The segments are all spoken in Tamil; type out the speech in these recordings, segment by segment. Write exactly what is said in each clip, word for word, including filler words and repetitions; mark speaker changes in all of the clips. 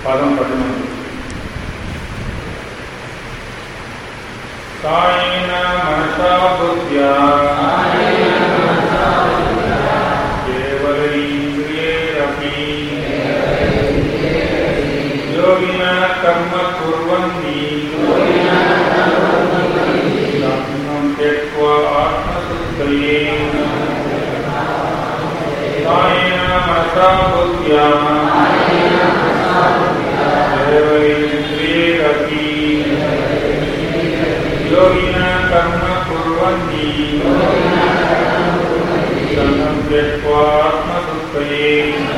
Speaker 1: பதம் பதினொன்று. காயேன மனசா புத்தியா கேவலைந்திரியேரபி யோகினா கர்ம குர்வந்தி தன்னம் த்யக்த்வா ஆத்மசுத்தயே. காயேன மனசா புத்தியா கேவலைந்திரியேரபி யோகினா கர்ம குர்வந்தி தன்னம் த்யக்த்வா ஆத்மசுத்தயே.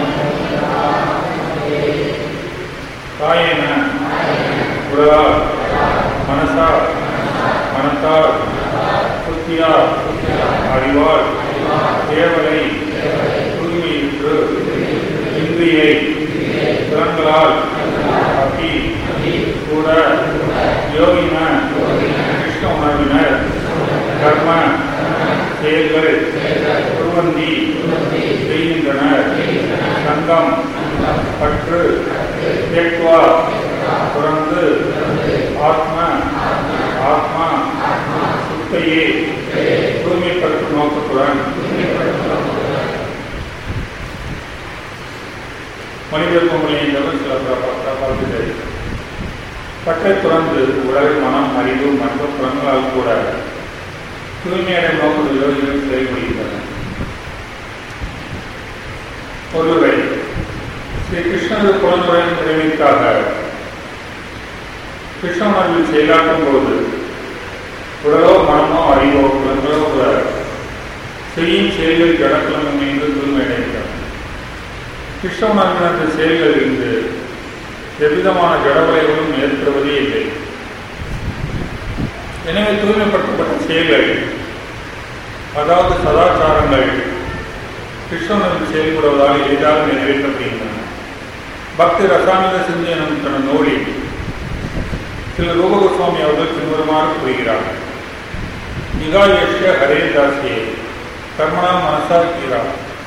Speaker 1: காயேன உடலால், மனசா மனத்தால், புத்தியா அறிவால், கேவலை தூய்மையுற்று, இந்திரியை புலன்களால், அபி கூட, யோகின கிருஷ்ண உணர்வினர், கர்ம செயல்கள் குர்வந்தி செய்கின்றனர், சங்கம் பற்று த்யக்த்வா துறந்து, ஆத்ம ஆத்மா சுத்தையே தூய்மைப்படுத்தும் நோக்கத்துடன் மனித பொங்கலின் சில பார்த்து பற்றை துறந்து உடல், மனம், அறிவு மற்றும் புறங்களால் கூட தூய்மையடை நோக்கத்தில் யோகிகள் செயல்படுகின்றன. ஒருவரை ஸ்ரீ கிருஷ்ணனது குழந்தையின் உரிமைக்காக கிருஷ்ணனில் செயலாற்றும் போது உடலோ, மனமோ, அறிவோ, புலங்களோ கூட செய்யும் செயல்கள் ஜடக்கிழமை மீது தூய்மையடைகின்றன. கிருஷ்ணனது செயல்கள் இருந்து எவ்விதமான ஜடவலைகளும் ஏற்படுவதே இல்லை. எனவே தூய்மைப்படுத்தப்பட்ட செயல்கள், அதாவது சதாச்சாரங்கள், கிருஷ்ணனில் செயல்படுவதால் எளிதாக நிறைவேற்றப்படுகின்றன. பக்தி ரசாயன சிந்தி எனும் தனது நூலில் சில ரூபகோஸ்வாமி அவர்கள் பின்வருமாறு கூறுகிறார். நிகாயஷ்ய ஹரே தாசியே கர்மணா மனசா கீரா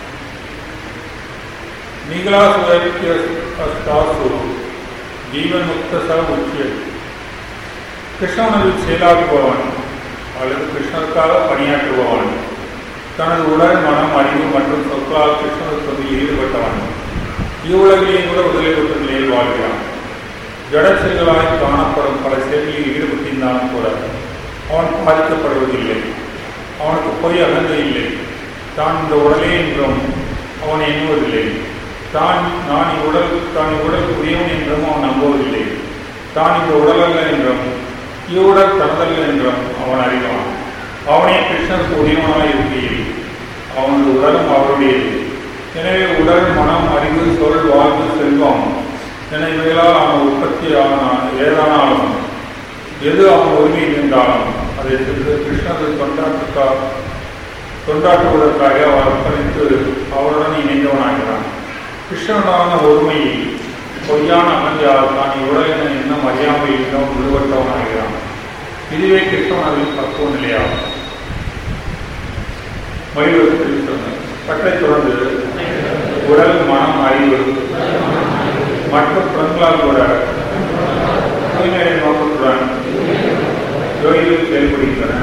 Speaker 1: நிகலாசுதாசு ஜீவன் முக்த ச உச்சியது. கிருஷ்ணனில் செயலாற்றுபவன் அல்லது கிருஷ்ணருக்காக பணியாற்றுபவன் தனது உடல், மனம், அறிவு மற்றும் சொற்களால் கிருஷ்ணனுக்கு ஈடுபட்டவன் இவ்வுலகிலேயே கூட உதவி கொண்ட நிலையில் வாழ்கிறான். ஜட செயல்களாய் காணப்படும் பல செயல்களில் ஈடுபட்டிருந்தாலும் கூட அவன் பாதிக்கப்படுவதில்லை. அவனுக்கு பொய் அகந்தை இல்லை. தான் இந்த உடலே என்றும் அவனை எண்ணுவதில்லை. தான் நான் இவ்வுடல் தான் இவ்வுடலுக்கு உரியவன் என்றும் அவன் நம்புவதில்லை. தான் இந்த உடலல்ல என்றும் இவ்வுடல் தனதல்ல என்றும் அவன் அறிவான். அவனே கிருஷ்ணருக்கு உரியவனாக இருக்கையில் அவனது உடலும் அவருடையது. எனவே உடல், மனம், அறிவு, சொல், வாழ்வு, செல்வம் என இவைகளால் அவன் உற்பத்தி ஆனான். ஏதானாலும் எது அவன் உரிமையில் இருந்தாலும் அதை கிருஷ்ணரை தொண்டாற்றுக்காக தொண்டாற்றுவதற்காக அவர் அர்ப்பணித்து அவருடன் இணைந்தவனாகிறான். கிருஷ்ணனான ஒருமையில் பொய்யான அகந்தையால் தான் உடலின இன்னும் அறியாமல் இன்னும் விடுபட்டவனாகிறான். இதுவே கிருஷ்ணனின் பக்குவ நிலையாகும். மகிழ்வத்தில் சொன்ன பற்றை தொடர்ந்து உடல், மனம், அறிவு மற்றும் புறங்களால் கூட தூய்மையை நோக்கத்துடன் யோகிகள் செயல்படுகின்றன.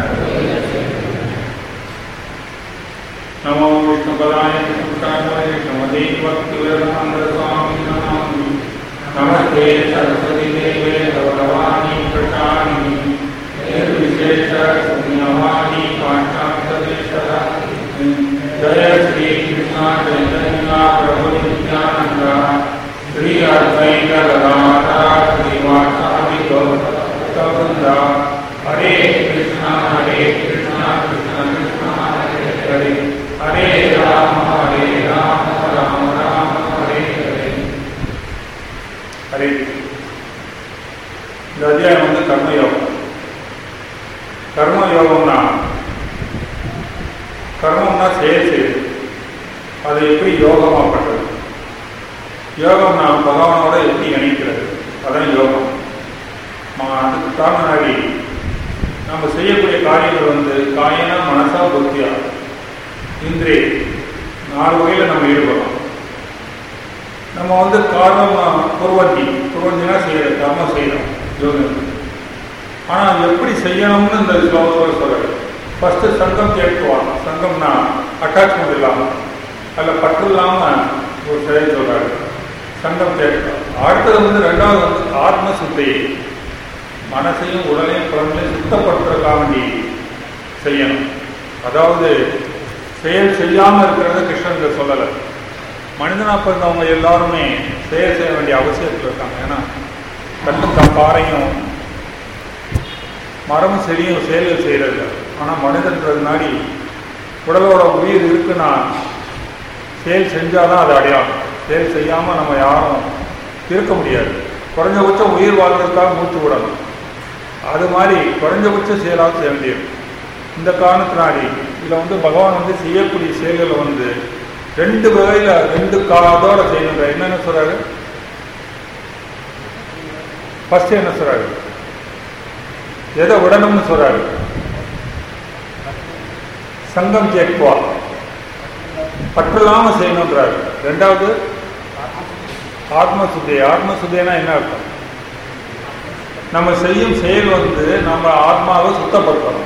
Speaker 1: நமோ விஷ்ணு பதாய நமதே பக்தி வேதாந்த சுவாமி நமஸ்தே சரஸ்வதி தேவே கௌரவாணி பிரசாரிணி நிர்விசேஷ புண்ணியவாணி பாஷ்டாந்ததேசத ஜய ஸ்ரீ கிருஷ்ண சைதன்ய பிரபு நித்யானந்த ஸ்ரீ அத்வைத கதாதர ஸ்ரீவாசாதி கௌதம ஹரே கிருஷ்ண ஹரே கிருஷ்ண கிருஷ்ண கிருஷ்ண ஹரே ஹரே ஹரே ராம ஹரே ராம ராம ராம ஹரே ஹரே. ஹரே இந்த அத்தியாயம் வந்து கர்மயோகம். கர்மயோகம்னா கர்மம்னா செயல் செய்யுது. அது எப்படி யோகமாகப்பட்டது? யோகம்னா பகவானோட எப்படி இணைக்கிறது? அதான் யோகம். அதுக்கு தான் முன்னாடி நம்ம செய்யக்கூடிய காரியங்கள் வந்து காயனா, மனசா, புத்தியா, இந்திரிய நாலு வகையில் நம்ம ஈடுபடலாம். நம்ம வந்து காரணம் குருவந்தி குருவந்தினா செய்யறது கர்மம் செய்யணும் யோகம். ஆனால் எப்படி செய்யணும்னு இந்த ஸ்லோகத்தோடு சொல்றாரு. ஃபர்ஸ்ட் சங்கம் கேட்குவாங்க. சங்கம்னா அட்டாச்மெண்ட் இல்லாமல் அதில் பற்று இல்லாமல் ஒரு செயல் சொல்றாரு. சங்கம் கேட்கலாம். அடுத்தது வந்து ரெண்டாவது வந்து ஆத்ம சுத்தி, மனசையும் உடலையும் குழந்தையும் சுத்தப்படுத்துறதுக்காக வேண்டி செய்யணும். அதாவது செயல் செய்யாமல் இருக்கிறத கிருஷ்ணன் சொல்லலை. மனிதனா பிறந்தவங்க எல்லாருமே செயல் செய்ய வேண்டிய அவசியத்தில் இருக்காங்க. ஏன்னா கல்லும் பாறையும் மரமும் செடியும் செயல்கள் செய்யறது. ஆனால் மனிதன்றது நாடி உடலோட உயிர் இருக்குன்னா செயல் செஞ்சாதான் அது அடையாளம். செயல் செய்யாமல் நம்ம யாரும் இருக்க முடியாது. குறைஞ்சபட்சம் உயிர் வாழ்றதுக்காக மூச்சு விடணும். அது மாதிரி குறைஞ்சபட்ச செயலாக செய்ய வேண்டியது. இந்த காரணத்தினாடி இதில் வந்து பகவான் வந்து செய்யக்கூடிய செயல்களை வந்து ரெண்டு வகையில் ரெண்டு காதோட செய்யணுன்ற என்னென்ன சொல்றாரு. ஃபர்ஸ்ட் என்ன சொல்றாரு, எதை விடணும்னு சொல்றாரு. சங்கம் கேட்குவா, பற்றில்லாம செய்யணுன்றாரு. ரெண்டாவது ஆத்மசுத்தி. ஆத்மசுத்தினா என்ன அர்த்தம், நம்ம செய்யும் செயல் வந்து நம்ம ஆத்மாவை சுத்தப்படுத்தணும்.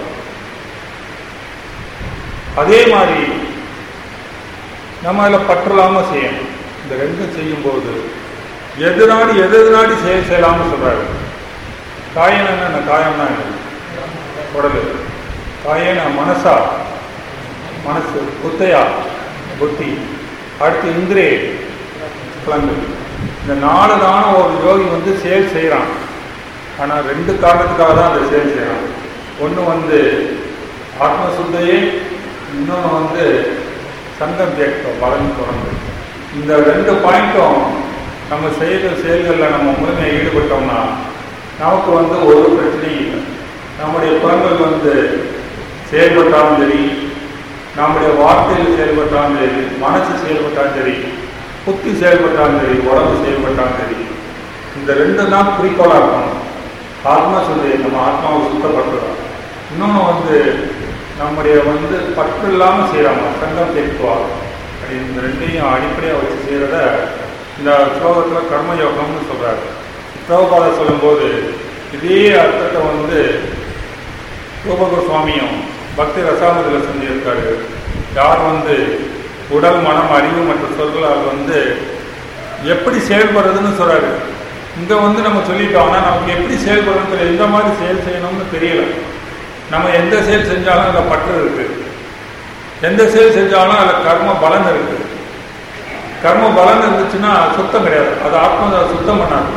Speaker 1: அதே மாதிரி நம்ம அதில் பற்றில்லாம செய்யணும். இந்த ரெண்டும் செய்யும்போது எதிராடி எதிராடி செயல் செய்யலாம்னு சொல்றாரு. காயன என்ன, காயம்னா என்ன, உடல். காயன மனசா, மனசு. புத்தையா, புத்தி. அடுத்து இந்திரே, புலன்கள். இந்த நாலு தான ஒரு யோகி வந்து செயல் செய்கிறான். ஆனால் ரெண்டு காரணத்துக்காக தான் அந்த செயல் செய்கிறான். ஒன்று வந்து ஆத்மசுத்தையே, இன்னொன்று வந்து சங்கம் கேட்கும் பலன் தொடர்ந்து. இந்த ரெண்டு பாயிண்ட்டும் நம்ம செய்கிற செயல்களில் நம்ம முழுமையாக ஈடுபட்டோம்னா நமக்கு வந்து ஒரு பிரச்சனையும் இல்லை. நம்முடைய புலன்கள் வந்து செயல்பட்டாலும் சரி, நம்முடைய வார்த்தையில் செயல்பட்டாலும் சரி, மனசு செயல்பட்டாலும் சரி, புத்தி செயல்பட்டாலும் சரி, உடம்பு செயல்பட்டாலும் சரி, இந்த ரெண்டு தான் குறிக்கோளாக இருக்கணும். ஆத்மா சொல்லி நம்ம ஆத்மாவை சுத்தப்படுத்துறோம். இன்னொன்று வந்து நம்முடைய வந்து பற்று இல்லாமல் செய்கிறாங்க, சங்கம் தேக்குவாங்க. அப்படி இந்த ரெண்டையும் அடிப்படையாக வச்சு செய்கிறத இந்த ஸ்லோகத்தில் கர்மயோகம்னு சொல்கிறாரு. பிரபுபாத சொல்லும்போது இதே அர்த்தத்தை வந்து ரூபகுரு சுவாமியும் பக்தி ரசாமதில் செஞ்சிருக்காரு. யார் வந்து உடல் மனம் அறிவு மற்றும் சொற்களால் வந்து எப்படி செயல்படுறதுன்னு சொல்கிறாரு. இங்கே வந்து நம்ம சொல்லிட்டோம்னா நமக்கு எப்படி செயல்படுறதுன்னு தெரியல, எந்த மாதிரி செயல் செய்யணும்னு தெரியல. நம்ம எந்த செயல் செஞ்சாலும் அதில் பற்று இருக்கு, எந்த செயல் செஞ்சாலும் அதில் கர்ம பலன் இருக்கு. கர்ம பலன் இருந்துச்சுன்னா சுத்தம் கிடையாது, அது ஆத்மா சுத்தம் பண்ணாது.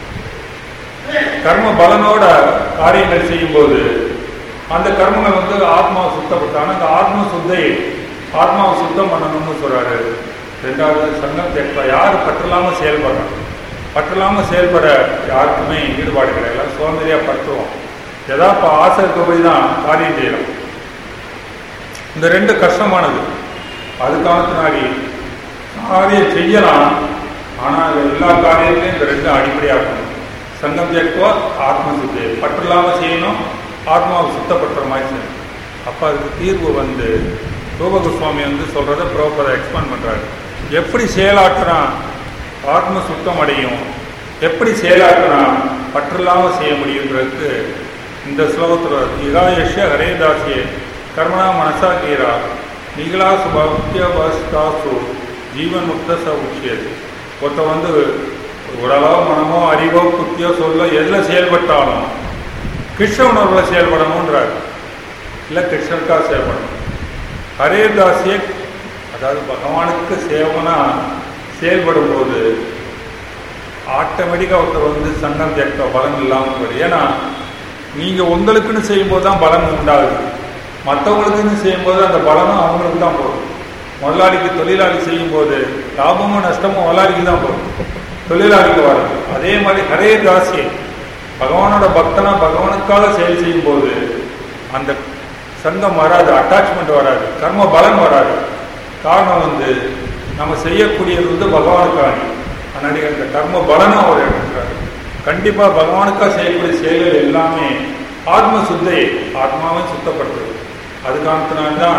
Speaker 1: கர்ம பலனோட காரியங்கள் செய்யும்போது அந்த கர்மங்கள் வந்து ஆத்மாவை சுத்தப்படுத்தாங்க. அந்த ஆத்ம சுத்தை ஆத்மாவை சுத்தம் பண்ணணும்னு சொல்றாரு. ரெண்டாவது சங்கம் தேக்க, யார் பற்றில்லாமல் செயல்படுறாங்க. பற்றில்லாமல் செயல்பட யாருக்குமே ஈடுபாடு கிடையாது, சுதந்திரியா பற்றுவோம். எதா இப்போ ஆசை இருக்க போய் தான் காரியம் செய்யலாம். இந்த ரெண்டு கஷ்டமானது. அது காரணத்தினாடி காரியம் செய்யலாம், ஆனால் எல்லா காரியத்திலையும் இந்த ரெண்டு அடிப்படையாக இருக்கணும். சங்கம் தேக்குவா, ஆத்ம சுத்தி. பற்றில்லாமல் செய்யணும், ஆத்மாவை சுத்தப்படுத்துற மாதிரி செய்யணும். அப்போ அதுக்கு தீர்வு வந்து ரூபகுஸ்வாமி வந்து சொல்றத பிரபுபாத எக்ஸ்பிளைன் பண்றாரு. எப்படி செயலாற்றினா ஆத்ம சுத்தம் அடையும், எப்படி செயலாற்றினா பற்றில்லாமல் செய்ய முடியுங்கிறதுக்கு இந்த ஸ்லோகத்தில் இகாயஷ்ய ஹரேதாசியே கர்மணா மனசா கீரா நிகழா சுபத்தியபஸ்தாசு ஜீவன் முக்த ச உச்சியது. ஒருத்த வந்து உடலோ மனமோ அறிவோ புத்தியோ சொல்ல எதில் செயல்பட்டாலும் கிருஷ்ண உணர்வில் செயல்படணுன்றார். இல்லை கிருஷ்ணருக்காக செயல்படணும். ஹரேதாசியே, அதாவது பகவானுக்கு சேவனா செயல்படும் போது ஆட்டோமேட்டிக்காக ஒருத்தர் வந்து சங்கம் கேட்க பலன் இல்லாமல் போயிடும். ஏன்னா நீங்கள் உங்களுக்குன்னு செய்யும்போது தான் பலன் உண்டாகுது, மற்றவங்களுக்குன்னு செய்யும்போது அந்த பலனும் அவங்களுக்கு தான் போகும். முதலாளிக்கு தொழிலாளி செய்யும்போது லாபமும் நஷ்டமும் முதலாளிக்கு தான் போகும், தொழிலாளிக்கு வரும். அதே மாதிரி ஹரே தாசியை பகவானோட பக்தனா பகவானுக்காக செயல் செய்யும் போது அந்த சங்கம் வராது, அட்டாச்மெண்ட் வராது, கர்ம பலன் வராது. காரணம் வந்து நம்ம செய்யக்கூடியது வந்து பகவானுக்காக. அதனால அந்த கர்ம பலனும் அவர் எடுக்கிறார். கண்டிப்பாக பகவானுக்காக செய்யக்கூடிய செயல்கள் எல்லாமே ஆத்ம சுத்தை, ஆத்மாவை சுத்தப்படுத்துறது. அது காரணத்தினால்தான்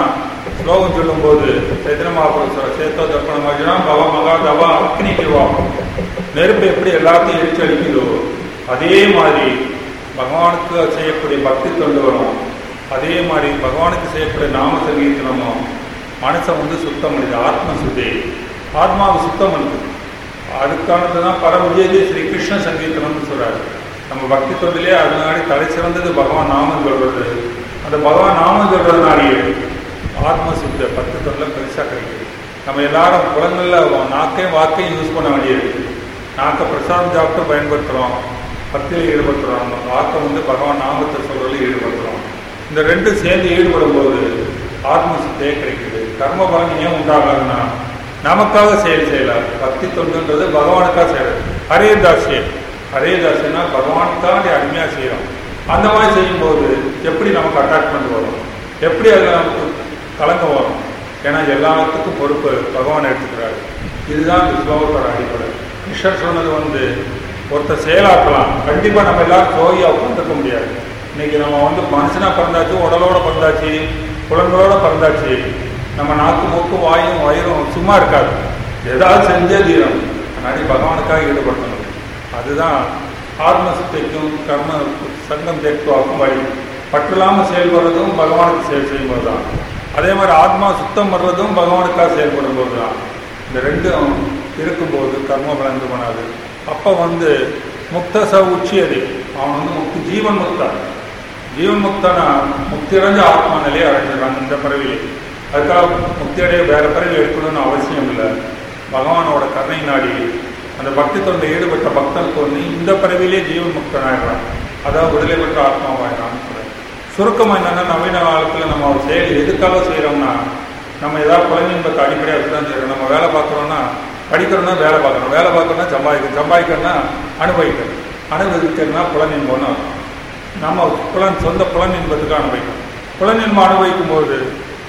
Speaker 1: ஸ்லோகம் சொல்லும்போது சைத்தன்ய மகாபுருஷர் சேத்தோ தர்ப்பண மஜனா பவ மகா தவா அக்னி நிர்வாகம், நெருப்பு எப்படி எல்லாத்தையும் எரிச்சு அடிக்குதோ அதே மாதிரி பகவானுக்கு செய்யக்கூடிய பக்தி தொண்டு வரும். அதே மாதிரி பகவானுக்கு செய்யக்கூடிய நாம சங்கீர்த்தனமும் மனசை வந்து சுத்தம் பண்ணுது. ஆத்ம சுத்தி, ஆத்மாவை சுத்தம் பண்ணுது. அதுக்கானது தான் பரம விஜயதே ஸ்ரீ கிருஷ்ண சங்கீர்த்தனம்னு சொல்றாரு. நம்ம பக்தி தொண்டிலே அது முன்னாடி தலை சிறந்தது பகவான் நாமம் சொல்றது. அந்த பகவான் நாமம் சொல்றதுனாலேயே ஆத்ம சுத்த பக்தி தொண்டில் பெருசாக கிடைக்குது. நம்ம எல்லாரும் புலங்களில் நாக்கையும் வாக்கையும் யூஸ் பண்ண வேண்டியது. நாக்கை பிரசாதம் சாப்பிட்டு பயன்படுத்துகிறோம், பக்தியில் ஈடுபடுத்துகிறோம். வாக்கை வந்து பகவான் நாமத்தை சொல்றதில் ஈடுபடுத்துகிறோம். இந்த ரெண்டும் சேர்ந்து ஈடுபடும் போது ஆத்ம சுத்தையே கிடைக்குது. கர்ம பலன் ஏன் உண்டாகாதுன்னா நமக்காக செயல் செய்யலாம். பக்தி தொண்டுன்றது பகவானுக்காக செய்யறது. ஹரே தாசியே, ஹரே தாசியன்னா பகவானுக்காக அருமையாக செய்யறோம். அந்த மாதிரி செய்யும்போது எப்படி நமக்கு அட்டாச்மெண்ட் வரும், எப்படி அதில் நமக்கு கலங்கம் வரும்? ஏன்னா எல்லாத்துக்கும் பொறுப்பு பகவான் எடுத்துக்கிறாரு. இதுதான் இந்த ஸ்லோகத்தோட அடிப்படை. கிருஷ்ணர் சொன்னது வந்து ஒருத்தர் செயலாக்கலாம். கண்டிப்பாக நம்ம எல்லாரும் சோகியாக உட்காந்துக்க முடியாது. இன்னைக்கு நம்ம வந்து மனுஷனா பிறந்தாச்சு, உடலோட பிறந்தாச்சு, புலங்களோட பிறந்தாச்சு. நம்ம நாக்கு மூக்கு வாயும் வயிறும் சும்மா இருக்காது, ஏதாவது செஞ்சே தீரம். அதனால பகவானுக்காக ஈடுபடுத்தணும். அதுதான் ஆத்மசக்திக்கும் கர்ம சங்கம் தேக்குவாக்கும் வழி. பற்றில்லாமல் செயல்படுறதும் பகவானுக்கு செயல் செய்யும்போது தான். அதே மாதிரி ஆத்மா சுத்தம் வர்றதும் பகவானுக்காக செயல்படும் போது தான். இந்த ரெண்டும் இருக்கும்போது கர்ம பலந்து பண்ணாது. அப்போ வந்து முக்த ச உச்சியது, அவன் வந்து முக்தி ஜீவன் முக்தான். ஜீவன் முக்தனா முக்தி அடைஞ்ச ஆத்மா நிலையை அடைஞ்சிடறான் இந்த பிறவிலே. அதுக்காக முக்தி அடைய வேற பிறவி எடுக்கணும்னு அவசியம் இல்லை. பகவானோட கருணை நாடி அந்த பக்தி தொண்டை ஈடுபட்ட பக்தனுக்கு வந்து இந்த பிறவிலே ஜீவன் முக்தனாகிறான். அதாவது விடுதலை பெற்ற ஆத்மாவாயிரான்னு சொல்றேன். சுருக்கமாக என்னன்னா, நவீன காலத்தில் நம்ம ஒரு செயல் எதுக்காக செய்கிறோம்னா, நம்ம ஏதாவது குழந்தைங்களுக்கு அடிப்படையாக தான் செய்கிறோம். நம்ம வேலை பார்க்குறோம்னா, படிக்கிறோம்னா வேலை பார்க்கணும், வேலை பார்க்கணும்னா சம்பாதிக்கணும், சம்பாதிக்கணும்னா அனுபவிக்கணும், அனுபவிக்கணும்னா புலனின்பம்னு அர்த்தம். நம்ம புலன் சொந்த புலன் இன்பத்துக்கு அனுபவிக்கணும். புலன் இன்பம் அனுபவிக்கும் போது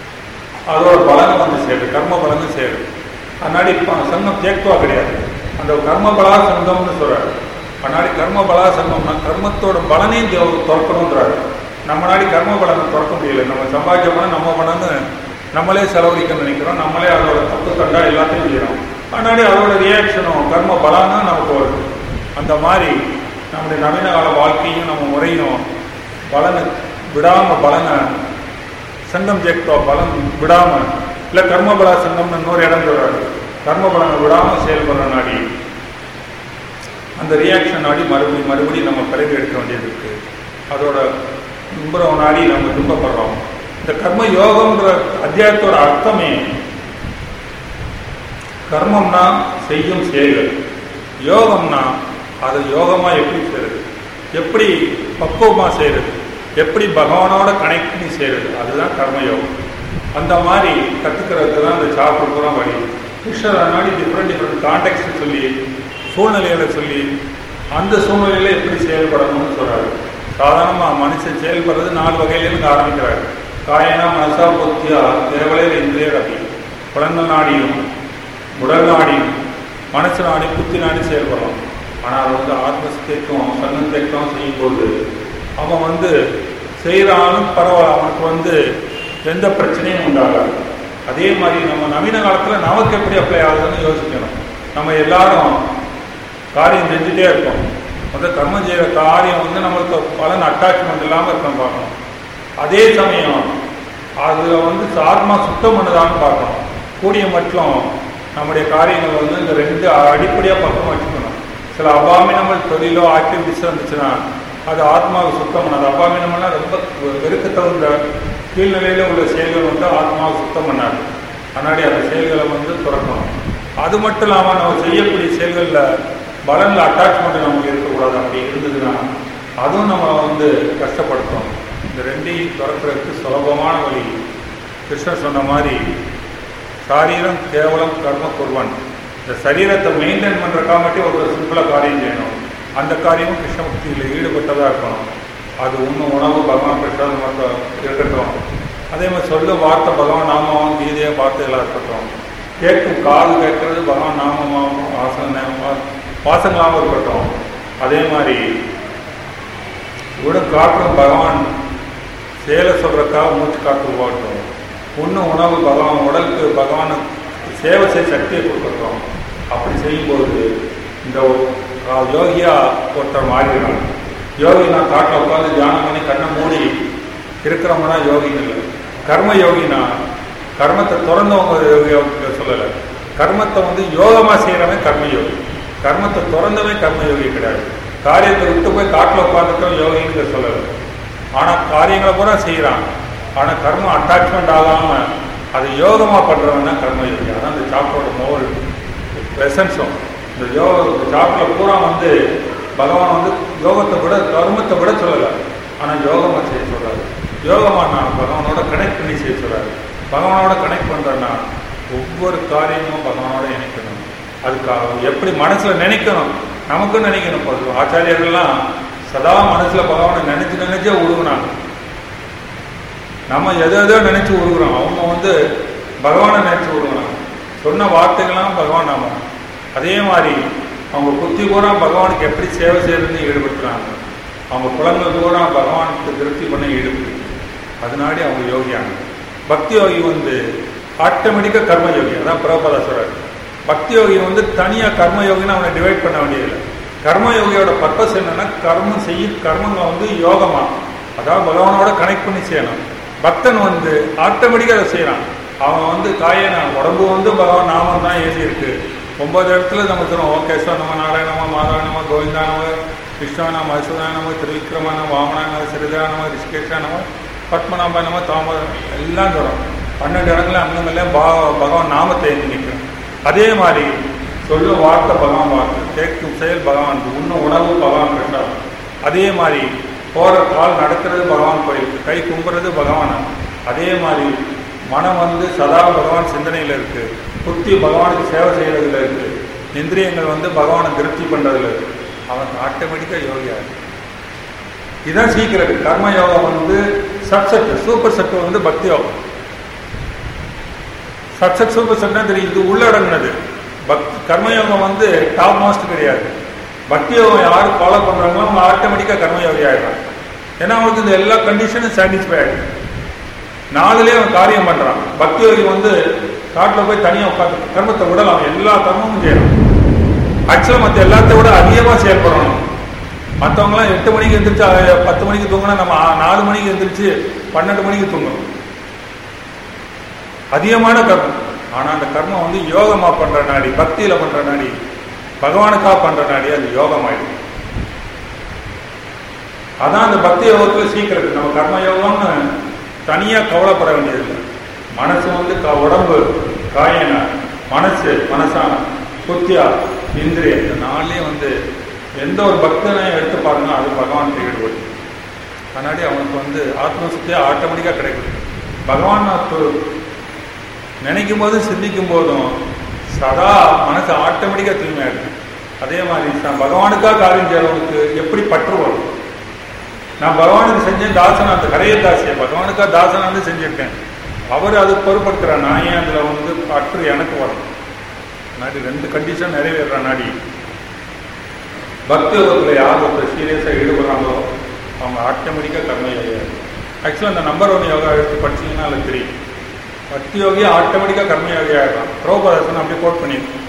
Speaker 1: அதோட பலனை வந்து சேருது, கர்ம பலனும் சேருது. அதனாடி சங்கம் தேக்குவா கிடையாது, அந்த கர்மபலா சங்கம்னு சொல்றாரு. அதனாடி கர்மபலா சங்கம்னா கர்மத்தோட பலனையும் துறக்கணுன்றாரு. நம்ம நாடி கர்ம பலனை துறக்க முடியல. நம்ம சம்பாதிச்ச பலன் நம்ம பலன்னு நம்மளே செலவழிக்க நினைக்கிறோம், நம்மளே அதோட தப்பு கண்டா எல்லாத்தையும் செய்யறோம். அதனாடி அதோட ரியாக்ஷனும் கர்ம பலன்னா நமக்கு வருது. அந்த மாதிரி நம்முடைய நவீன கால வாழ்க்கையும் நம்ம முறையும் பலனை விடாம பலனை சங்கம் ஜெக்டோ பலன் விடாம இல்லை கர்மபலா சங்கம்னு இன்னொரு இடம் சொல்றாரு. கர்ம பலனை விடாம செயல்படுற நாடி அந்த ரியாக்ஷன் நாடி மறுபடியும் மறுபடியும் நம்ம பிறகு எடுக்க வேண்டியது இருக்கு. அதோட துன்புறம் நாடி நம்ம துன்பப்படுறோம். இந்த கர்ம யோகம்ன்ற அத்தியாயத்தோட அர்த்தமே கர்மம்னா செய்யும் செயல்கள், யோகம்னா அது யோகமா எப்படி செய்யறது, எப்படி பக்குவமா செய்யறது, எப்படி பகவானோட கனெக்ட் பண்ணி செய்யறது, அதுதான் கர்மயோகம். அந்த மாதிரி கற்றுக்கிறதுக்கு தான் இந்த சாப்பிட்றதுலாம் வழி. கிருஷ்ணர் அதனாடி டிஃப்ரெண்ட் டிஃப்ரெண்ட் கான்டெக்ட் சொல்லி சூழ்நிலைகளை சொல்லி அந்த சூழ்நிலையில எப்படி செயல்படணும்னு சொல்றாரு. சாதாரணமாக மனுஷன் செயல்படுறது நாலு வகையிலேருந்து ஆரம்பிக்கிறாரு. காயனா மனசா புத்தியா தேவலையில் இந்திரிய ரவி, குழந்தை நாடியும் உடல் நாடியும் மனசு நாடி புத்தி நாடி செயல்படலாம். ஆனால் அது வந்து ஆத்மஸ்தேக்கம் சங்கத்தேக்கம் செய்யும்போது அவன் வந்து செய்கிறாலும் பரவாயில்ல, அவனுக்கு வந்து எந்த பிரச்சனையும் உண்டாகாது. அதே மாதிரி நம்ம நவீன காலத்தில் நமக்கு எப்படி அப்ளை ஆகுதுன்னு யோசிக்கணும். நம்ம எல்லாரும் காரியம் செஞ்சுட்டே இருக்கோம். வந்து கர்மம் செய்கிற காரியம் வந்து நம்மளுக்கு பலன் அட்டாச்மெண்ட் இல்லாமல் இருக்கணும் பார்க்கணும். அதே சமயம் அதில் வந்து ஆத்மா சுத்தம் பண்ணுதான்னு பார்க்கணும். கூடிய மட்டும் நம்முடைய காரியங்கள் வந்து இந்த ரெண்டு அடிப்படையாக பக்கம் வச்சுக்கணும். சில அபாமினமல் தொழிலோ ஆக்டிவிட்டிஸோ இருந்துச்சுன்னா அது ஆத்மாவை சுத்தம் பண்ணாது. அபாமினம்னா ரொம்ப வெறுக்க தகுந்த கீழ்நிலையில் உள்ள செயல்கள் வந்து ஆத்மாவை சுத்தம் பண்ணாது. அதனாடி அந்த செயல்களை வந்து துறக்கணும். அது மட்டும் இல்லாமல் நம்ம செய்யக்கூடிய செயல்களில் பலனில் அட்டாச்மெண்ட் நமக்கு இருக்கக்கூடாது. அப்படி இருந்ததுன்னா அதுவும் நம்ம வந்து கஷ்டப்படுத்தும். இந்த ரெண்டையும் துறக்கிறதுக்கு சுலபமான வழி கிருஷ்ணர் சொன்ன மாதிரி சாரீரம் கேவலம் கர்ம குர்வன். இந்த சரீரத்தை மெயின்டைன் பண்ணுறக்காக மட்டும் ஒரு சிம்பிளாக காரியம் செய்யணும். அந்த காரியமும் கிருஷ்ண பக்தியில் ஈடுபட்டதாக இருக்கணும். அது இன்னும் உணவு பகவான் பிரசாதம் மட்டும் இருக்கட்டும். அதே மாதிரி சொல்ல வார்த்தை பகவான் நாமம் கீதையாக வார்த்தைகளாக இருக்கட்டும். கேட்கும் காது கேட்கறது பகவான் நாமமாகவும் வாசனை வாசங்களாகவும் இருக்கட்டும். அதே மாதிரி விடும் காற்றும் பகவான் செயலை சொல்றதுக்காக மூச்சு காற்று போகட்டும். உண்ணும் உணவு பகவான் உடலுக்கு பகவான் சேவை செய்ய சக்தியை கொடுக்குறோம். அப்படி செய்யும்போது இந்த யோகியா ஒருத்தர் மாறிடுறாங்க. யோகினா காட்டில் உட்காந்து தியானம் பண்ணி கண்ணை மூடி இருக்கிறவங்கன்னா யோகின்னு இல்லை. கர்ம யோகினா கர்மத்தை திறந்தவங்க யோகி சொல்லலை. கர்மத்தை வந்து யோகமாக செய்கிறவன் கர்மயோகி. கர்மத்தை திறந்தவே கர்மயோகி கிடையாது. காரியத்தை விட்டு போய் காட்டில் உட்காந்துட்டோம் யோகின்னு சொல்லலை. ஆனால் காரியங்களை பூரா செய்கிறான். ஆனால் கர்மம் அட்டாச்மெண்ட் ஆகாமல் அது யோகமாக பண்ணுறவன் தான் கர்மயோகி. அதான் இந்த சாப்பிட்டோட மோல் எசன்ஸும் இந்த யோக சாப்பில் பூரா வந்து பகவான் வந்து யோகத்தை விட கர்மத்தை விட சொல்லலை. ஆனால் யோகமாக செய்ய சொல்கிறாரு. யோகமாக நான் பகவானோட கனெக்ட் பண்ணி செய்ய சொல்கிறாரு. பகவானோட கனெக்ட் பண்ணுறேன்னா ஒவ்வொரு காரியமும் பகவானோட இணைக்கணும். அதுக்காக எப்படி மனசில் நினைக்கணும், நமக்கும் நினைக்கணும். போது ஆச்சாரியர்கள்லாம் சதா மனசில் பகவானை நினைச்சு நினைச்சே உருகுனாங்க. நம்ம எதோ எதோ நினைச்சு உருகுறோம். அவங்க வந்து பகவானை நினைச்சு உருகுனாங்க. சொன்ன வார்த்தைகள்லாம் பகவான் நாம. அதே மாதிரி அவங்க புத்தி பூரா பகவானுக்கு எப்படி சேவை செய்யறதுன்னு ஈடுபடுத்துறாங்க. அவங்க குழந்தைகள் பூரா பகவானுக்கு திருப்தி பண்ண ஈடுபட்டு அதனாடி அவங்க யோகியாங்க. பக்தி யோகி வந்து ஆட்டோமேட்டிக்காக கர்மயோகி. அதான் பிரபுபாதா சொல்றாரு. பக்தி யோகி வந்து தனியாக கர்மயோகின்னு அவனை டிவைட் பண்ண வேண்டியதில்லை. கர்மயோகியோட பர்பஸ் என்னன்னா கர்மம் செய்ய கர்மங்களை வந்து யோகமா, அதாவது பகவானோட கனெக்ட் பண்ணி செய்யணும். பக்தன் வந்து ஆட்டோமேட்டிக்காக அதை செய்யறான். அவன் வந்து காயன உடம்பு வந்து பகவான் நாமம் தான் ஏசி இருக்கு. ஒன்பது இடத்துல நம்ம சொல்லுவோம். ஓ கேசவ நாராயணமா மாதானமா கோவிந்தானம விஸ்வநாம அசுதானம திருவிக்ரமானம வாமனானம சிறிதானம ரிஷிகேஷானம பத்மநாபனம தாம எல்லாம் சொல்றோம். பன்னெண்டு இடத்துல அங்கங்கள்லாம் பா பகவான் நாமத்தை எழுதி நிற்கிறோம். அதே மாதிரி சொல்லும் வார்த்தை பகவான் வார்த்தை, கேட்கும் செயல் பகவான், உண்ணும் உணவு பகவான் கிருஷ்ணர். அதே மாதிரி போகிற கால் நடக்கிறது பகவான் கோயில், கை கும்புறது பகவான். அதே மாதிரி மனம் வந்து சதா பகவான் சிந்தனையில் இருக்கு. புத்தி பகவானுக்கு சேவை செய்யறதுல இருக்கு. இந்திரியங்கள் வந்து பகவானை திருப்தி பண்றதுல இருக்கு. அவன் ஆட்டோமேட்டிக்கா யோகியா இருக்கு. இதுதான் சீக்கிரம். கர்ம யோகம் வந்து சப்செட், சூப்பர் செட் வந்து பக்தி யோகம். சப்செட் சூப்பர் செட்னா தெரியும், இது உள்ளடங்கினது. பக்தி கர்மயோகம் வந்து டாப் மோஸ்ட் கிடையாது. பக்தி யோகம் யாரு ஃபாலோ பண்றாங்களோ அவங்க ஆட்டோமேட்டிக்கா கர்மயோகி ஆயிடுறாங்க. ஏன்னா அவங்களுக்கு இந்த எல்லா கண்டிஷனும் சாட்டிஸ்ஃபை ஆயிடுது. நாலுலேயே அவன் காரியம் பண்றான். பக்தி யோகி வந்து காட்டில் போய் தனியாக உட்காந்து கர்மத்தை விடலாம். அவன் எல்லா கர்மமும் செய்யணும். ஆக்சுவலாக மற்ற எல்லாத்த விட அதிகமாக செயல்படணும். மற்றவங்களாம் எட்டு மணிக்கு எழுந்திரிச்சு பத்து மணிக்கு தூங்கினா நம்ம நாலு மணிக்கு எழுந்திரிச்சு பன்னெண்டு மணிக்கு தூங்கணும். அதிகமான கர்மம். ஆனா அந்த கர்மம் வந்து யோகமா பண்ற நாடி, பக்தியில பண்ற நாடி, பகவானுக்கா பண்ற நாடி அது யோகம் ஆயிடும். அதான் அந்த பக்தி யோகத்துல சீக்கிரம். நம்ம கர்ம யோகம்னு தனியா கவலைப்பட வேண்டியதில்லை. மனசு வந்து உடம்பு காயன, மனசு மனசான, புத்தியா, இந்திரிய, இந்த நாளே வந்து எந்த ஒரு பக்தனையும் எடுத்து பாருங்க அது பகவான் ஈடுபடும். அதனாடி அவனுக்கு வந்து ஆத்மசக்தியா ஆட்டோமேட்டிக்கா கிடைக்கும். பகவான் நினைக்கும் போதும் சிந்திக்கும் போதும் சதா மனசு ஆட்டோமேட்டிக்கா தூய்மையாயிடும். அதே மாதிரி பகவானுக்காக காரியம் செய்யறவனுக்கு எப்படி பற்று வரும். நான் பகவானுக்கு செஞ்சேன் தாசனா, அந்த கரைய தாசிய பகவானுக்காக தாசனா வந்து செஞ்சிருக்கேன். அவர் அது பொறுப்படுத்துறார். நான் ஏன் அதுல வந்து பற்று எனக்கு வரும். நாடி ரெண்டு கண்டிஷன் நிறைவேற நாடி. பக்தி யோகத்துல யார் ஒருத்தர் சீரியஸா ஈடுபடுறாங்களோ அவங்க ஆட்டோமேட்டிக்கா கர்ம யோகா. ஆக்சுவலா அந்த நம்பர் ஒன் யோகா எடுத்து படிச்சீங்கன்னா அதுக்கு தெரியும். பக்தி யோகியா ஆட்டோமேட்டிக்கா கர்மயோகி ஆகிடும். பிரபுபாதன் அப்படி கோட் பண்ணியிருக்கான்.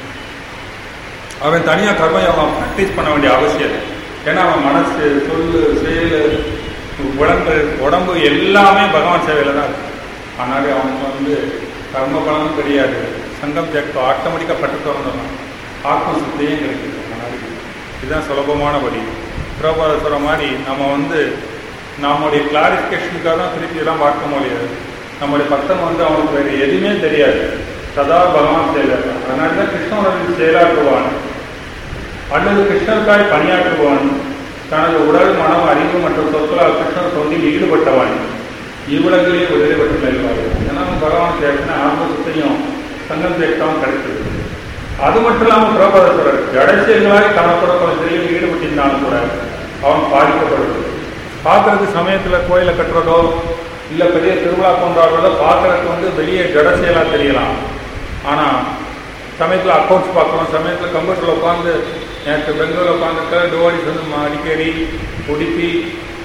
Speaker 1: அவன் தனியாக கர்மயோகம் ப்ராக்டிஸ் பண்ண வேண்டிய அவசியம். ஏன்னா அவன் மனசு, சொல்லு, செயல், உடம்பு உடம்பு எல்லாமே பகவான் சேவையில தான் இருக்கு. ஆனாலே அவனுக்கு வந்து கர்ம பலனும் கிடையாது. சங்கம் ஜெக்டோ ஆட்டோமேட்டிக்காக பட்டு திறந்துடலாம். ஆத்ம சுத்தியும் கிடைக்குது. அதனால இதுதான் சுலபமான வழி. பிரபுபாத சொல்ற மாதிரி நம்ம வந்து நம்முடைய கிளாரிஃபிகேஷனுக்காக தான் திருப்பி எல்லாம் பார்க்க முடியாது. நம்முடைய பக்தன் வந்து அவனுக்கு வேறு எதுவுமே தெரியாது. சதா பகவான் செயலர். அதனால தான் கிருஷ்ணனுடைய செயலாற்றுவான் அல்லது கிருஷ்ணருக்காய் பணியாற்றுவான். தனது உடல், மனம், அறிவு மற்றும் சொற்களால் கிருஷ்ணர் தொண்டில் ஈடுபட்டவன். இவ்வுலகிலேயே விடுதலை பெற்று நல்வார்கள். ஏன்னா பகவான் சேர்த்துனா ஆத்மசத்தையும் சங்கம் சேர்த்தாவும் கிடைச்சது. அது மட்டும் இல்லாமல் பிரபுபாதர் சொல்றார், ஜடசெயல்களாய் தனக்கூட பல செயலில் ஈடுபட்டிருந்தாலும் கூட அவன் பாதிக்கப்படுது. பார்க்கறதுக்கு சமயத்தில் கோயிலை கட்டுறதோ இல்லை பெரிய திருவிழா கொண்டாடுறதோ பார்க்கறதுக்கு வந்து வெளியே ஜட செயலாக தெரியலாம். ஆனால் சமயத்தில் அக்கௌண்ட்ஸ் பார்க்கணும், சமயத்தில் கம்ப்யூட்டரில் உட்காந்து நேற்று பெங்களூரில் உட்காந்துருக்க டிவோடிஸ் வந்து அடிக்கடி உடுப்பி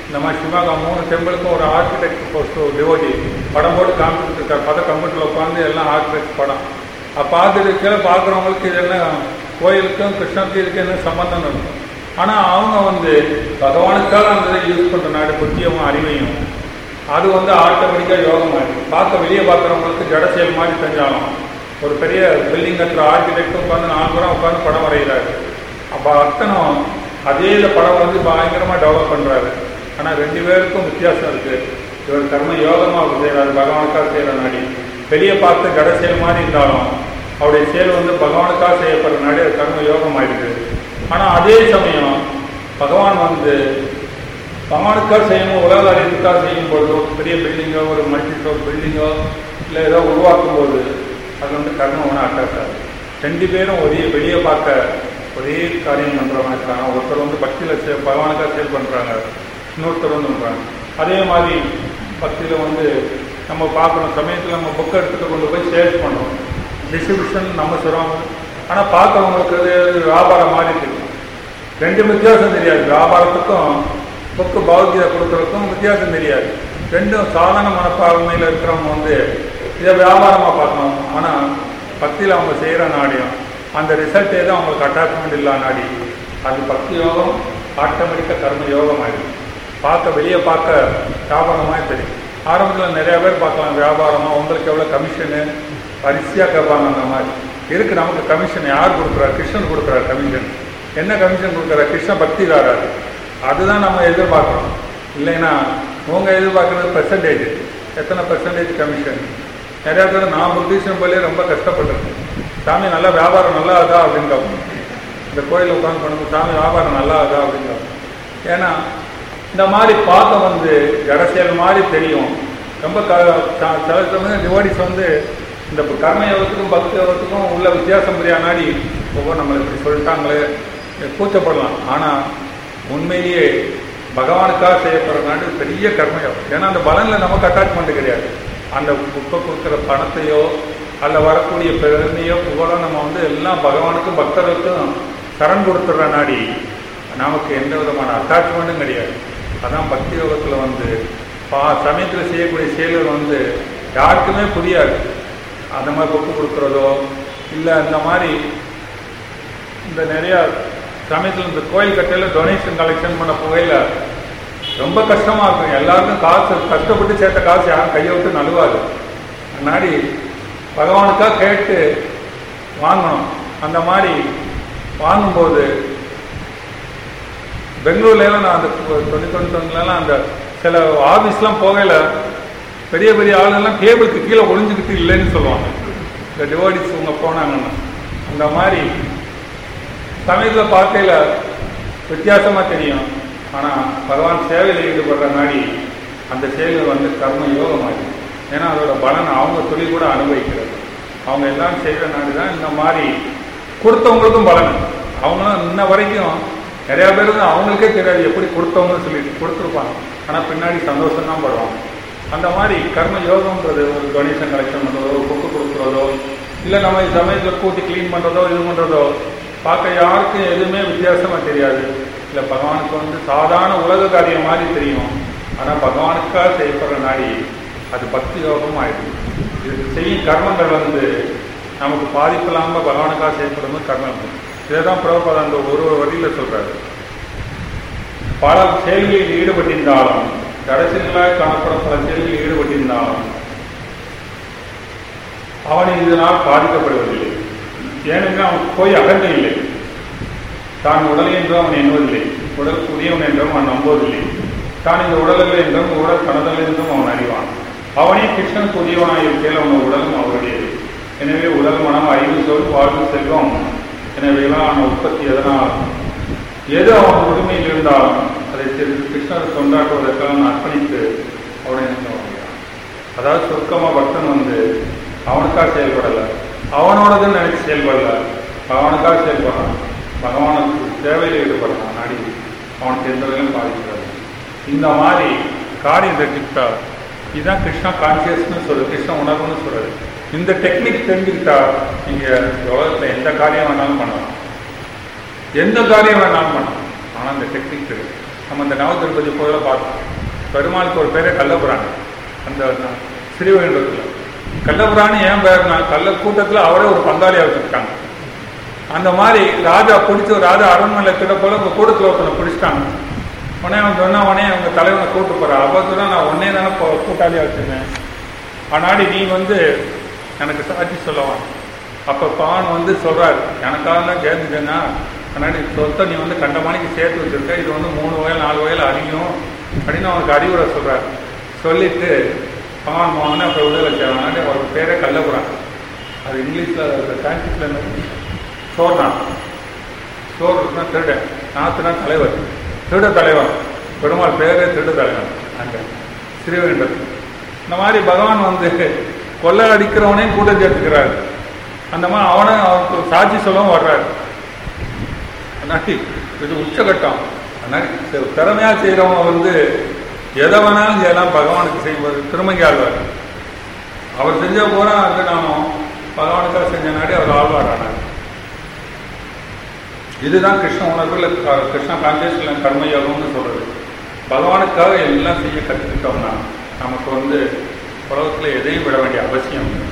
Speaker 1: இந்த மாதிரி சிவகங்கா மூணு டெம்பிளுக்கும் ஒரு ஆர்கிடெக்ட் போஸ்ட் டிவோடி படம் போட்டு காமிச்சிட்டு இருக்கார். பத கம்ப்யூட்டரில் உட்காந்து எல்லாம் ஆர்கிடெக்ட் படம் அப்போ பார்த்துட்டு கீழே பார்க்குறவங்களுக்கு இது என்ன கோயிலுக்கும் கிருஷ்ணருக்கு இதுக்கு என்ன சம்பந்தம் இருக்கும். ஆனால் அவங்க வந்து பகவானுக்காக அந்த இதை யூஸ் பண்ணுற நாடு புத்தியமும் அறிவையும் அது வந்து ஆட்டோமேட்டிக்காக யோகம் ஆகிடும். பார்க்க வெளியே பார்க்குறவங்களுக்கு ஜட செயல் மாதிரி செஞ்சாலும் ஒரு பெரிய பில்டிங் கட்டுற ஆர்கிடெக்டும் உட்காந்து நாலு பேரும் உட்காந்து படம் வரைகிறாரு. அப்போ அத்தனம் அதே இந்த படம் வந்து பயங்கரமாக டெவலப் பண்ணுறாரு. ஆனால் ரெண்டு பேருக்கும் வித்தியாசம் இருக்குது. இவர் கர்ம யோகமாக செய்கிறாரு, பகவானுக்காக செய்கிற நாடி. வெளியே பார்த்து ஜட செயல் மாதிரி இருந்தாலும் அவருடைய செயல் வந்து பகவானுக்காக செய்யப்படுற நாடி அது கர்ம யோகம் ஆயிடுது. ஆனால் அதே சமயம் பகவான் வந்து பகவானுக்காக செய்யணும் உலக அறிவுக்காக செய்யும் பொழுதோ பெரிய பில்டிங்கோ ஒரு மல்டி ஃப்ளோர் பில்டிங்கோ இல்லை ஏதோ உருவாக்கும் போது அது வந்து கர்மம் ஒன்றும் அட்டாக்காது. ரெண்டு பேரும் ஒரே வெளியே பார்க்க ஒரே காரியம் பண்ணுறவங்க இருக்காங்க. ஒருத்தர் வந்து பக்தியில் செ பகவானுக்காக செயல் பண்ணுறாங்க, இன்னொருத்தர் வந்து பண்ணுறாங்க. அதே மாதிரி பக்தியில் வந்து நம்ம பார்க்குறோம் சமயத்தில் நம்ம புக்கை எடுத்துகிட்டு கொண்டு போய் சேல்ஸ் பண்ணுறோம், டிஸ்ட்ரிபியூஷன் நம்ம சொல்கிறோம். ஆனால் பார்க்குறவங்களுக்கு வியாபாரம் மாதிரி தெரியும். ரெண்டு வித்தியாசம் தெரியாது. வியாபாரத்துக்கும் புக்கு பௌத்தியை கொடுக்குறதுக்கும் வித்தியாசம் தெரியாது. ரெண்டும் சாதாரண மனப்பான்மையில் இருக்கிறவங்க வந்து இதை வியாபாரமாக பார்க்கணும். ஆனால் பக்தியில் அவங்க செய்கிற நாடியும் அந்த ரிசல்ட் ஏதோ அவங்களுக்கு அட்டாச்மெண்ட் இல்லா நாடி அது பக்தி யோகம் ஆட்டோமேட்டிக்காக கர்ம யோகம் ஆகிடும். பார்க்க வெளியே பார்க்க வியாபாரமாக தெரியும். ஆரம்பத்தில் நிறையா பேர் பார்க்கலாம் வியாபாரமாக உங்களுக்கு எவ்வளோ கமிஷனு வரிசையாக கேட்பாங்க. அந்த மாதிரி இருக்குது. நமக்கு கமிஷன் யார் கொடுக்குறாரு? கிருஷ்ணன் கொடுக்குறாரு கமிஷன். என்ன கமிஷன் கொடுக்குறாரு? கிருஷ்ண பக்தி தாராரு. அதுதான் நம்ம எதிர்பார்க்குறோம். இல்லைன்னா உங்க எதிர்பார்க்குறது பெர்சன்டேஜ், எத்தனை பெர்சன்டேஜ் கமிஷன். நிறையா பேர் நான் புத்திஷன் போலே ரொம்ப கஷ்டப்பட்டிருக்கேன். சாமி நல்லா வியாபாரம் நல்லா ஆகுதா அப்படின்னு கேட்போம். இந்த கோயிலில் உட்காந்து பண்ணும்போது சாமி வியாபாரம் நல்லா ஆகுதா அப்படின்னு கேட்போம். ஏன்னா இந்த மாதிரி பார்க்க வந்து ஜடசேல் மாதிரி தெரியும். ரொம்ப க சில சமயம் டிவோடிஸ் வந்து இந்த கர்ம யோகத்துக்கும் பக்தி யோகத்துக்கும் உள்ள வித்தியாசம் புரியா நாடி ஒவ்வொரு நம்மளை இப்படி சொல்லிட்டாங்களே கூச்சப்படலாம். ஆனால் உண்மையிலேயே பகவானுக்காக செய்யப்படுற நாடு பெரிய கர்மயோகம். ஏன்னா அந்த பலனில் நமக்கு அட்டாச்மெண்ட் கிடையாது. அந்த புக்கை கொடுக்குற பணத்தையோ அல்ல வரக்கூடிய பெருமையோ புகழோ நம்ம வந்து எல்லாம் பகவானுக்கும் பக்தர்களுக்கும் கரண் கொடுத்துட்ற நாடி நமக்கு எந்த விதமான அட்டாச்மெண்ட்டும் கிடையாது. அதான் பக்தி யோகத்தில் வந்து பா சமயத்தில் செய்யக்கூடிய செயல்கள் வந்து யாருக்குமே புரியாது. அந்த மாதிரி புக்கு கொடுக்குறதோ இல்லை இந்த மாதிரி இந்த நிறையா சமயத்தில் இந்த கோயில் கட்டையில் டொனேஷன் கலெக்ஷன் பண்ண புகையில் ரொம்ப கஷ்டமாக இருக்கும். எல்லாருக்கும் காசு கஷ்டப்பட்டு சேர்த்த காசு யாரும் கையை விட்டு நழுவாது. முன்னாடி பகவானுக்காக கேட்டு வாங்கணும். அந்த மாதிரி வாங்கும்போது பெங்களூர்லாம் நான் அந்த தொண்ணூத்தி தொண்ணூத்தொன்னுலாம் அந்த சில ஆஃபீஸ்லாம் போகையில் பெரிய பெரிய ஆளுங்கள்லாம் கேபிளுக்கு கீழே ஒளிஞ்சுக்கிட்டு இல்லைன்னு சொல்லுவாங்க. இந்த டிவோடிஸ் இவங்க போனாங்கன்னா அந்த மாதிரி சமயத்தில் பார்க்கையில் வித்தியாசமாக தெரியும். ஆனால் பகவான் சேவையில் ஈடுபடுற நாடி அந்த செயல்கள் வந்து கர்ம யோகமாகி. ஏன்னா அதோட பலன் அவங்க தொழில் கூட அனுபவிக்கிறது. அவங்க எல்லாம் செய்கிற நாடி தான் இந்த மாதிரி கொடுத்தவங்களுக்கும் பலன். அவங்களும் இன்ன வரைக்கும் நிறையா பேர் வந்து அவங்களுக்கே தெரியாது எப்படி கொடுத்தவங்கன்னு சொல்லிட்டு கொடுத்துருப்பாங்க. ஆனால் பின்னாடி சந்தோஷம் தான் படுவாங்க. அந்த மாதிரி கர்ம யோகம்ன்றது ஒரு டொனேஷன் கலெக்ஷன் பண்ணுறதோ ஒரு புக்கு கொடுக்குறதோ இல்லை நம்ம சமயத்தில் கூட்டி க்ளீன் பண்ணுறதோ இது பண்ணுறதோ பார்க்க யாருக்கும் எதுவுமே வித்தியாசமாக தெரியாது. இல்லை பகவானுக்கு வந்து சாதாரண உலக காரியம் மாதிரி தெரியும். ஆனால் பகவானுக்காக செய்யப்படுற நாடி அது பக்தி யோகமும் ஆயிடுது. இதுக்கு செய்யும் கர்மங்கள் வந்து நமக்கு பாதிப்பு இல்லாமல் பகவானுக்காக செய்யப்படும்போது கர்மம். இதை தான் பிரபுபாதா அந்த ஒரு ஒரு வழியில் சொல்கிறாரு. பல செயல்களில் ஈடுபட்டிருந்தாலும் கடைசிகளாக காணப்படும் பல செயல்களில் ஈடுபட்டிருந்தாலும் அவன் இதனால் பாதிக்கப்படுவதில்லை. ஏனென்றால் அவன் போய் அகன்ற இல்லை. தான் உடல் என்றும் அவன் எண்ணுவதில்லை, உடல் புதியவன் என்றும் அவன் நம்புவதில்லை. தான் இந்த உடலல்ல என்றும் உடல் கணதல் என்றும் அவன் அறிவான். அவனே கிருஷ்ணன் புதியவனாயிருக்கையில் அவன் உடலும் அவருடையது. எனவே உடல் மனம் அறிவு சொல் வாழ்வு செல்வம் எனவேலாம் அவன் உற்பத்தி எதனால் எது அவன் உரிமையில் இருந்தாலும் அதை தெரிந்து கிருஷ்ணரை கொண்டாடுவதற்காக அர்ப்பணித்து அவனை நினைக்கிறான். அதாவது சுருக்கமாக பக்தன் வந்து அவனுக்காக செயல்படலை, அவனோடதுன்னு நினைச்சு செயல்படல, அவனுக்காக செயல்படுறான். பகவானுக்கு சேவையில் ஈடுபடுறான். நாடி அவனுக்கு எந்த வகையிலும் பாதிக்கிறது. இந்த மாதிரி காரியம் தெரிஞ்சுக்கிட்டா இதுதான் கிருஷ்ணா கான்சியஸ்னு சொல்லுது, கிருஷ்ண உணர்வுன்னு சொல்றது. இந்த டெக்னிக் தெரிஞ்சுக்கிட்டா நீங்கள் உலகத்தில் எந்த காரியம் வேணாலும் பண்ணலாம், எந்த காரியம் வேணாலும் பண்ணலாம். ஆனால் இந்த டெக்னிக் தெரியும். நம்ம இந்த நவ திருப்பதி கோயிலை பார்த்தோம். பெருமாளுக்கு ஒரு பேரே கள்ளபுராணி. அந்த ஸ்ரீவைகுண்டத்தில் கள்ளபுராணி ஏன் பேருனா கள்ள கூட்டத்தில் அவரே ஒரு பங்காளியாக வச்சுருக்காங்க. அந்த மாதிரி ராஜா பிடிச்ச ராஜா அரண்மனை கிட்ட போல உங்கள் கூட்டத்தில் ஒருத்தனை பிடிச்சிட்டாங்க. உடனே அவன் சொன்னா உடனே அவங்க தலைவனை கூட்டு போகிறான். அப்போ சொன்னா நான் உடனே தானே கூட்டாளியாக வச்சுருந்தேன், ஆனாடி நீ வந்து எனக்கு சாட்சி சொல்லவான். அப்போ பான் வந்து சொல்கிறாரு, எனக்காக சேர்ந்துட்டேன்னா அதனாடி சொத்தை நீ வந்து கண்டமானிக்கு சேர்த்து வச்சுருக்க, இது வந்து மூணு வகையில் நாலு வகையில் அறியும் அப்படின்னு அவனுக்கு அறிவுரை சொல்கிறார். சொல்லிட்டு பான் மோகனை அப்புறம் விடுதலை செய்வாங்க. அவருக்கு பேரே கள்ளபுரான். அது இங்கிலீஷில் சான்ஸ்கிரிட்ல சோர்னான். சோர்னா திருடன், நாத்துனா தலைவர், திருட தலைவன். பெருமாள் பேரே திருட தலைவன் அங்கே ஸ்ரீவைகுண்டத்தில். இந்த மாதிரி பகவான் வந்து கொள்ளை அடிக்கிறவனையும் கூட்டம் சேர்த்துக்கிறாரு. அந்த மாதிரி அவனை அவருக்கு சாட்சி சொல்லவும் வர்றாரு. அதனால இது உச்சகட்டம். அதனால திறமையாக செய்கிறவங்க வந்து எதை வேணாலும் செய்யலாம் பகவானுக்கு செய்வது. திருமங்கி ஆழ்வார் அவர் செஞ்ச போகிறா அது நானும் பகவானுக்காக செஞ்ச நாடி அவர் ஆழ்வார் ஆனார். இதுதான் கிருஷ்ண உணர்வுல கிருஷ்ண கான்சியஸ்ல கர்மயோகம்னு சொல்றது. பகவானுக்காக எல்லாம் செய்ய கற்றுக்கிட்டோம்னா நமக்கு வந்து உலகத்தில் எதையும் விட வேண்டிய அவசியம் இல்லை.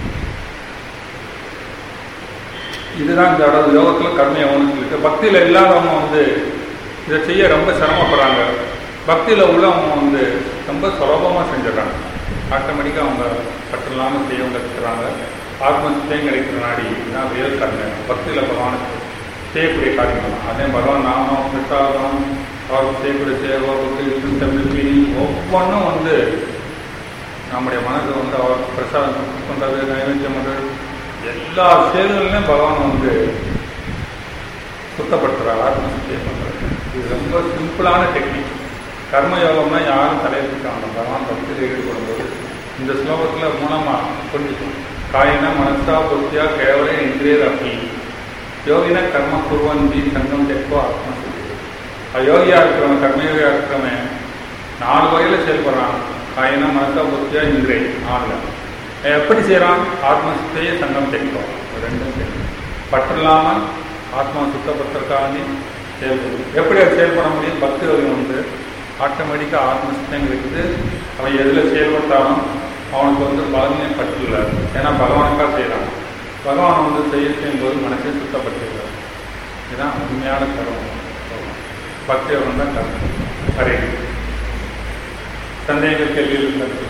Speaker 1: இதுதான் இந்த யோகத்தில் கர்மயோகம்னு சொல்லிட்டு பக்தியில் இல்லாதவங்க வந்து இதை செய்ய ரொம்ப சிரமப்படுறாங்க. பக்தியில் உள்ளவங்க வந்து ரொம்ப சுலபமாக செஞ்சிடறாங்க. ஆட்டோமேட்டிக்காக அவங்க பற்றில்லாமல் செய்ய கற்றுக்கிறாங்க. ஆத்மசித்தையும் கிடைக்கிற நாடி தான் ரியல் கர்ம. பக்தியில் பகவானுக்கு செய்யக்கூடிய காரியங்கள் அதே பகவான் நாமம் பிரசாதம் அவருக்கு செய்யக்கூடிய சேவை பக்தி ஒவ்வொன்றும் வந்து நம்முடைய மனதை வந்து அவர் பிரசாதம் பண்ணுறது நைவேத்தியம் பண்ணுறது எல்லா செயல்கள்லையும் பகவான் வந்து சுத்தப்படுத்துகிறார். ஆத்மசித்தியை பண்ணுறது இது ரொம்ப சிம்பிளான டெக்னிக். கர்மயோகம்னா யாரும் தலையிட்டாங்க. பகவான் பக்தியில் ஈடுபடும்போது இந்த ஸ்லோகத்தில் மூலமாக புரிஞ்சுக்கணும். காயினா மனசா புத்தியா கேவல இந்திரிய ரப்பி யோகினா கர்ம குருவந்தி சங்கம் தெப்போ ஆத்மசித்தி. அயோகியா இருக்கிறவன் கர்மயோகியா இருக்கிறவன் நாலு வகையில் செயல்படுறான். காயினா மனசா புத்தியா இந்திரிய நாலு எப்படி செய்கிறான்? ஆத்மசித்தையே சங்கம் தெப்போம் ரெண்டும் செய்யணும். பற்று இல்லாமல் ஆத்மா சுத்தப்படுத்துறதுக்காண்டி செயல்படும். எப்படி அது செயல்பட முடியும்? பக்தி யோகம் வந்து ஆட்டோமேட்டிக்காக ஆத்மசித்தம் இருக்குது. அவன் எதில் செயல்பட்டாலும் அவனுக்கு வந்து பலனே பற்றில்லை. ஏன்னா பகவானுக்காக செய்யலாம். பகவான் வந்து செய்ய செய்யும்போது மனசை சுத்தப்படுத்திடுறார். இதுதான் உண்மையான கர்மம். பக்தி யோகம் தான் கர்மம். ஹரே சந்தேகங்கள் கேள்வியில் கருத்து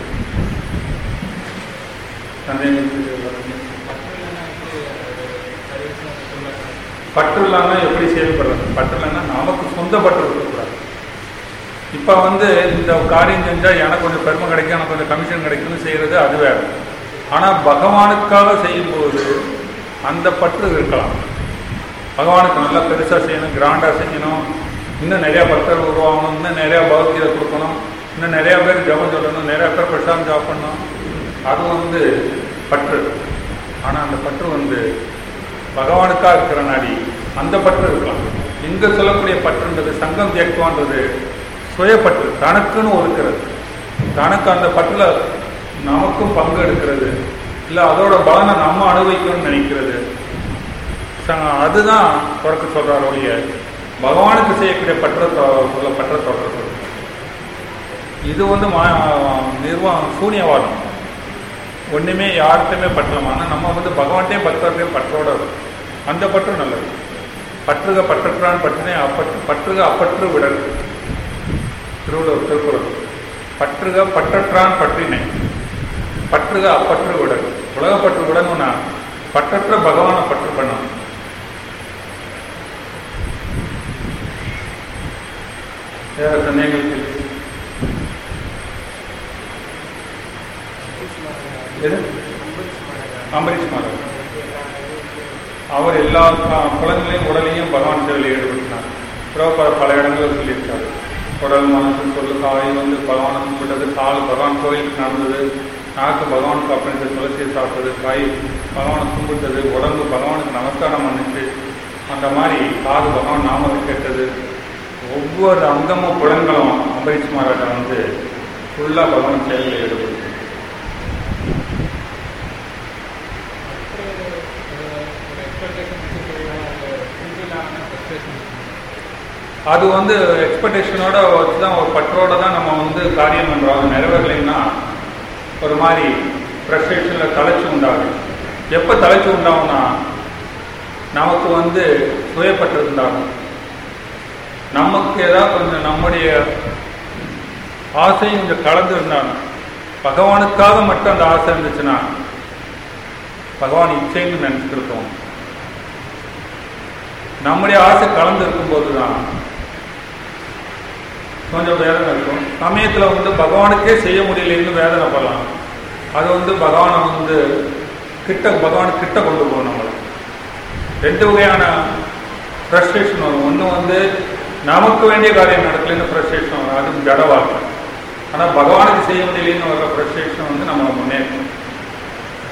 Speaker 1: சந்தேகங்கள் பற்று இல்லாமல் எப்படி செயல்படுறது? பற்று இல்லைன்னா நமக்கு சொந்த பற்று இருக்கக்கூடாது. இப்போ வந்து இந்த காரியம் செஞ்சால் எனக்கு கொஞ்சம் பெருமை கிடைக்கும், எனக்கு கொஞ்சம் கமிஷன் கிடைக்கும்னு செய்கிறது அது வேறு. ஆனால் பகவானுக்காக செய்யும்போது அந்த பற்று இருக்கலாம். பகவானுக்கு நல்லா பெருசாக செய்யணும், கிராண்டாக செய்யணும், இன்னும் நிறையா பக்தர்கள் உருவாகணும், இன்னும் நிறையா பகவத்கீதை கொடுக்கணும், இன்னும் நிறையா பேர் ஜபம் சொல்லணும், நிறையா பேர் பிரசாதம் ஜாப் பண்ணணும். அது வந்து பற்று. ஆனால் அந்த பற்று வந்து பகவானுக்காக இருக்கிற நாடி அந்த பற்று இருக்கலாம். இங்கே சொல்லக்கூடிய பற்றுன்றது சங்கம் தேக்குவான்றது சுயப்பற்று, தனக்குன்னு ஒதுக்கிறது. தனக்கு அந்த பற்றில் நமக்கும் பங்கு எடுக்கிறது, இல்லை அதோட பலனை நம்ம அனுபவிக்கணும்னு நினைக்கிறது. அதுதான் தொடக்க சொல்கிறார் ஒழிய பகவானுக்கு செய்யக்கூடிய பற்ற உள்ள பற்ற தொடக்க சொல்ற. இது வந்து மா நிர்வாகம் சூன்யவாதம். ஒன்றுமே யார்கிட்டையுமே பற்றலாம். ஆனால் நம்ம வந்து பகவான்கிட்டே பற்றதே பற்றோட அந்த பற்று நல்லது. பற்றுக பற்றற்றான் பற்றினே அப்பற்று பற்றுக அப்பற்று விடல். திருவள்ளுவர் திருக்குறள். பற்றுக பற்றற்றான் பற்றினை பற்றுக அப்பற்று விடல். உலகப்பற்று விடணும்னா பற்றற்ற பகவானை பற்று பண்ணணும். வேற சந்தேகங்கள் அம்பரீஷ் மாதவ் அவர் எல்லா குழந்தைகளையும் உடலையும் பகவான் சேவையில் ஈடுபடுத்தினார். பிரபுபாத பல இடங்களில் சொல்லியிருக்காரு. உடல் மனசு சொல்லு காய் வந்து பகவானை கும்பிட்டது, கால் பகவான் கோயிலுக்கு நடந்தது, நாக்கு பகவானுக்கு அப்படின்ற துளசியை சாப்பிட்டது, காய் பகவானை கும்பிட்டது, உடம்பு பகவானுக்கு நமஸ்காரம் பண்ணிச்சு, அந்த மாதிரி காது பகவான் நாமத்தை கேட்டது. ஒவ்வொரு அங்கமும் புலங்களும் அம்பரீஷ் மகாராஜா வந்து ஃபுல்லாக பகவான் செயலில் ஈடுபடுது. அது வந்து எக்ஸ்பெக்டேஷனோட வச்சு தான் ஒரு பற்றோட தான் நம்ம வந்து காரியம் பண்ணுறோம். அது நிறைவேறலைன்னா ஒரு மாதிரி ஃப்ரஸ்ட்ரேஷனில் தலைச்சி உண்டாகும். எப்போ தலைச்சி உண்டாகும்னா நமக்கு வந்து சுயப்பற்று இருந்தாகும். நமக்கு ஏதாவது கொஞ்சம் நம்முடைய ஆசையும் கொஞ்சம் கலந்து இருந்தாலும், பகவானுக்காக மட்டும் அந்த ஆசை இருந்துச்சுன்னா பகவான் இச்சைன்னு நினச்சிட்டு இருக்கோம். நம்முடைய ஆசை கலந்து இருக்கும்போது தான் கொஞ்சம் வேதனை இருக்கும். சமயத்தில் வந்து பகவானுக்கே செய்ய முடியலன்னு வேதனை பண்ணலாம். அது வந்து பகவானை வந்து கிட்ட பகவான் கிட்ட கொண்டு போகணும். நம்மளுக்கு ரெண்டு வகையான ஃப்ரஸ்ட்ரேஷன் வரும். ஒன்று வந்து நமக்கு வேண்டிய காரியம் நடக்கலன்னு ஃப்ரஸ்ட்ரேஷன் வரும், அது ஜட வாழ்க்கை. ஆனால் பகவானுக்கு செய்ய முடியலன்னு வர்ற ஃப்ரஸ்ட்ரேஷன் வந்து நம்மளை முன்னேற்றும்.